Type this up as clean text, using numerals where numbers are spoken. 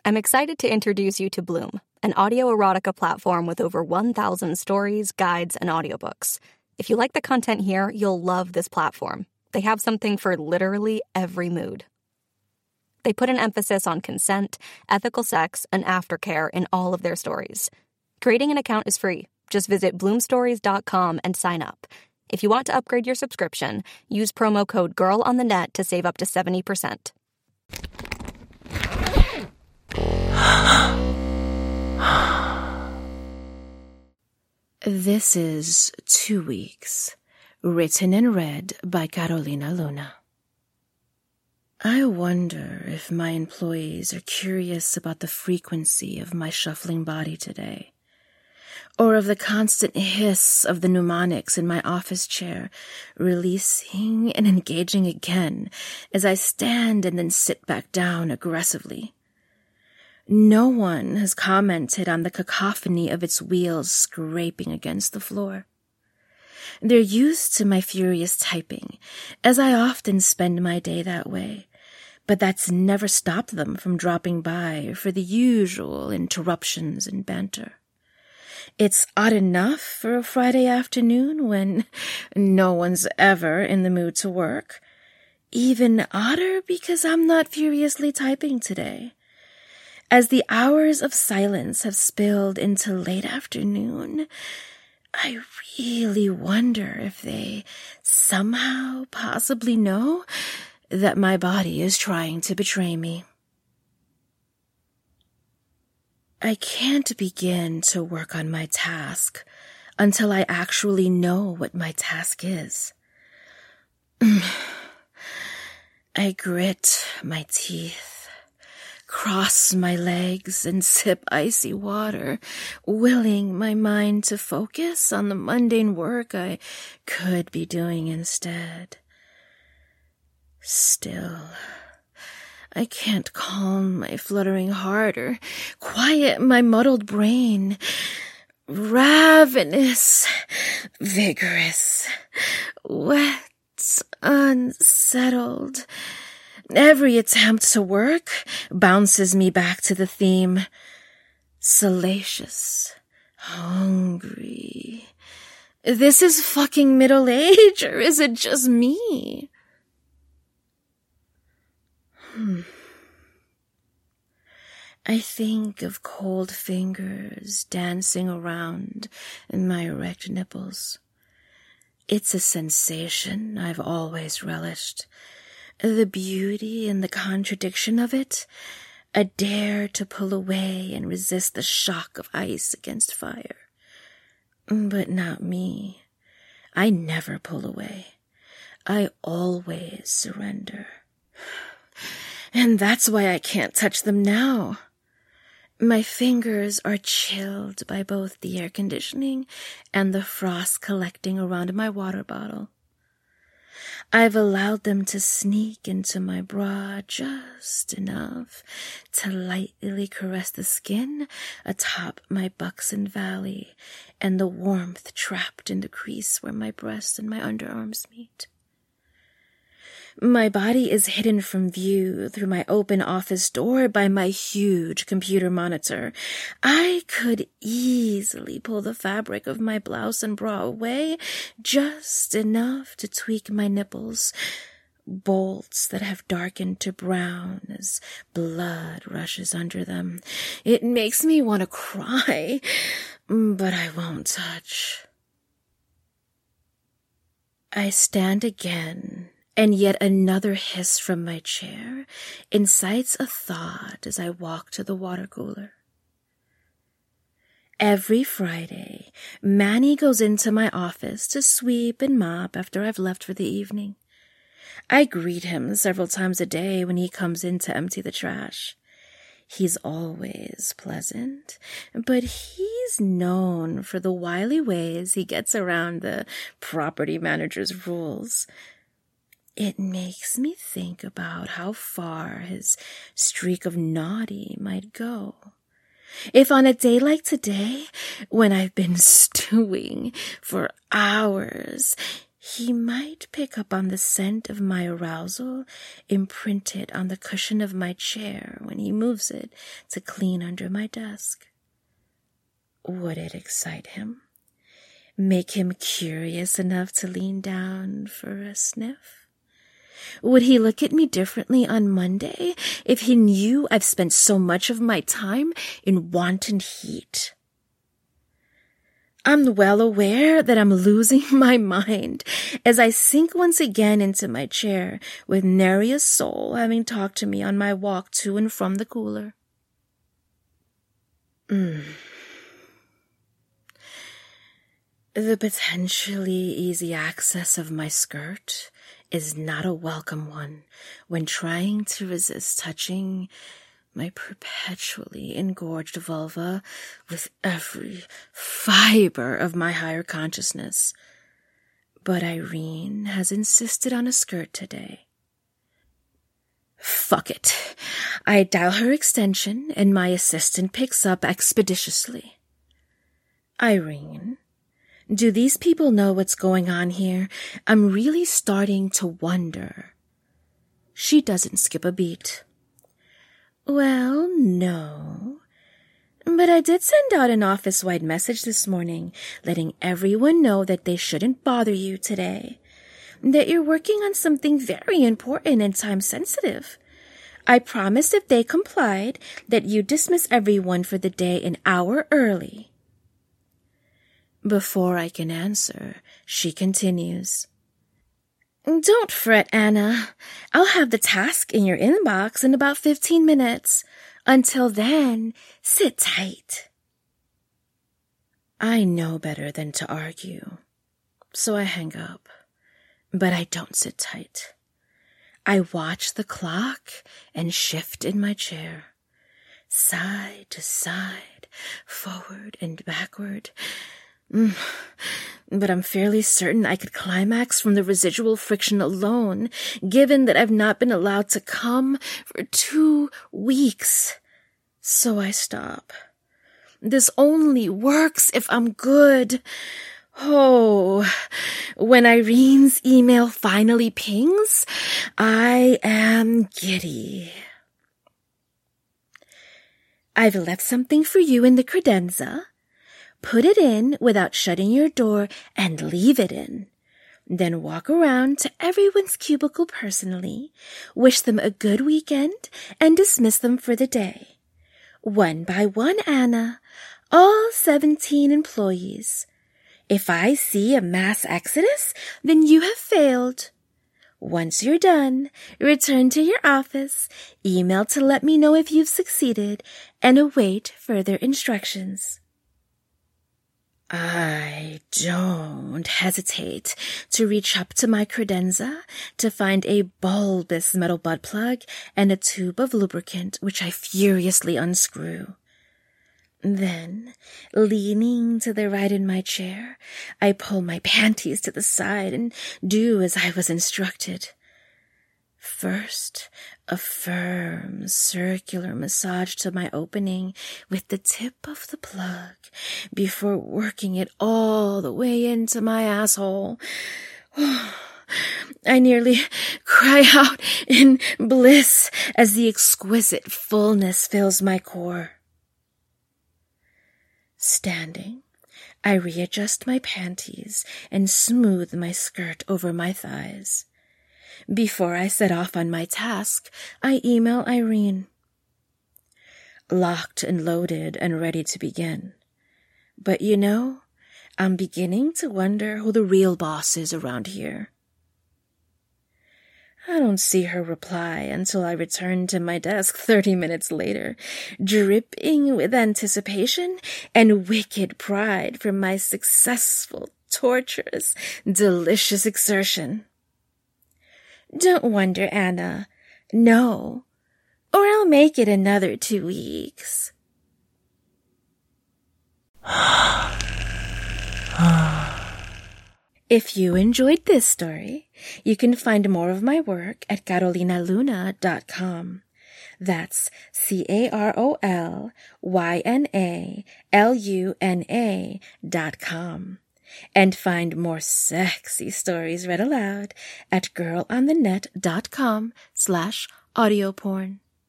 I'm excited to introduce you to Bloom, an audio erotica platform with over 1,000 stories, guides, and audiobooks. If you like the content here, you'll love this platform. They have something for literally every mood. They put an emphasis on consent, ethical sex, and aftercare in all of their stories. Creating an account is free. Just visit bloomstories.com and sign up. If you want to upgrade your subscription, use promo code GIRLONTHENET to save up to 70%. This is 2 Weeks, written and read by Carolina Luna. I wonder if my employees are curious about the frequency of my shuffling body today, or of the constant hiss of the mnemonics in my office chair, releasing and engaging again as I stand and then sit back down aggressively. No one has commented on the cacophony of its wheels scraping against the floor. They're used to my furious typing, as I often spend my day that way, but that's never stopped them from dropping by for the usual interruptions and banter. It's odd enough for a Friday afternoon when no one's ever in the mood to work. Even odder because I'm not furiously typing today. As the hours of silence have spilled into late afternoon, I really wonder if they somehow possibly know that my body is trying to betray me. I can't begin to work on my task until I actually know what my task is. I grit my teeth, cross my legs, and sip icy water, willing my mind to focus on the mundane work I could be doing instead. Still, I can't calm my fluttering heart or quiet my muddled brain. Ravenous, vigorous, wet, unsettled. Every attempt to work bounces me back to the theme. Salacious, hungry. This is fucking middle age, or is it just me? I think of cold fingers dancing around in my erect nipples. It's a sensation I've always relished. The beauty and the contradiction of it, a dare to pull away and resist the shock of ice against fire. But not me. I never pull away. I always surrender. And that's why I can't touch them now. My fingers are chilled by both the air conditioning and the frost collecting around my water bottle. I've allowed them to sneak into my bra just enough to lightly caress the skin atop my buxom valley and the warmth trapped in the crease where my breasts and my underarms meet. My body is hidden from view through my open office door by my huge computer monitor. I could easily pull the fabric of my blouse and bra away just enough to tweak my nipples, bolts that have darkened to brown as blood rushes under them. It makes me want to cry, but I won't touch. I stand again, and yet another hiss from my chair incites a thought as I walk to the water cooler. Every Friday, Manny goes into my office to sweep and mop after I've left for the evening. I greet him several times a day when he comes in to empty the trash. He's always pleasant, but he's known for the wily ways he gets around the property manager's rules. It makes me think about how far his streak of naughty might go. If on a day like today, when I've been stewing for hours, he might pick up on the scent of my arousal imprinted on the cushion of my chair when he moves it to clean under my desk. Would it excite him? Make him curious enough to lean down for a sniff? Would he look at me differently on Monday if he knew I've spent so much of my time in wanton heat? I'm well aware that I'm losing my mind as I sink once again into my chair with nary a soul having talked to me on my walk to and from the cooler. The potentially easy access of my skirt is not a welcome one when trying to resist touching my perpetually engorged vulva with every fiber of my higher consciousness. But Irene has insisted on a skirt today. Fuck it. I dial her extension and my assistant picks up expeditiously. Irene, do these people know what's going on here? I'm really starting to wonder. She doesn't skip a beat. Well, no. But I did send out an office-wide message this morning, letting everyone know that they shouldn't bother you today. That you're working on something very important and time-sensitive. I promised if they complied that you'd dismiss everyone for the day an hour early. Before I can answer, she continues. Don't fret, Anna. I'll have the task in your inbox in about 15 minutes. Until then, sit tight. I know better than to argue, so I hang up. But I don't sit tight. I watch the clock and shift in my chair, side to side, forward and backward. But I'm fairly certain I could climax from the residual friction alone, given that I've not been allowed to come for 2 weeks. So I stop. This only works if I'm good. Oh, when Irene's email finally pings, I am giddy. I've left something for you in the credenza. Put it in without shutting your door and leave it in. Then walk around to everyone's cubicle personally, wish them a good weekend, and dismiss them for the day. One by one, Anna, all 17 employees. If I see a mass exodus, then you have failed. Once you're done, return to your office, email to let me know if you've succeeded, and await further instructions. I don't hesitate to reach up to my credenza to find a bulbous metal butt plug and a tube of lubricant, which I furiously unscrew. Then, leaning to the right in my chair, I pull my panties to the side and do as I was instructed. First, a firm, circular massage to my opening with the tip of the plug before working it all the way into my asshole. I nearly cry out in bliss as the exquisite fullness fills my core. Standing, I readjust my panties and smooth my skirt over my thighs. Before I set off on my task, I email Irene. Locked and loaded and ready to begin. But you know, I'm beginning to wonder who the real boss is around here. I don't see her reply until I return to my desk 30 minutes later, dripping with anticipation and wicked pride from my successful, torturous, delicious exertion. Don't wonder, Anna. No. Or I'll make it another 2 weeks. If you enjoyed this story, you can find more of my work at carolinaluna.com. That's CarolYnaLuna.com. And find more sexy stories read aloud at girlonthenet.com/audioporn.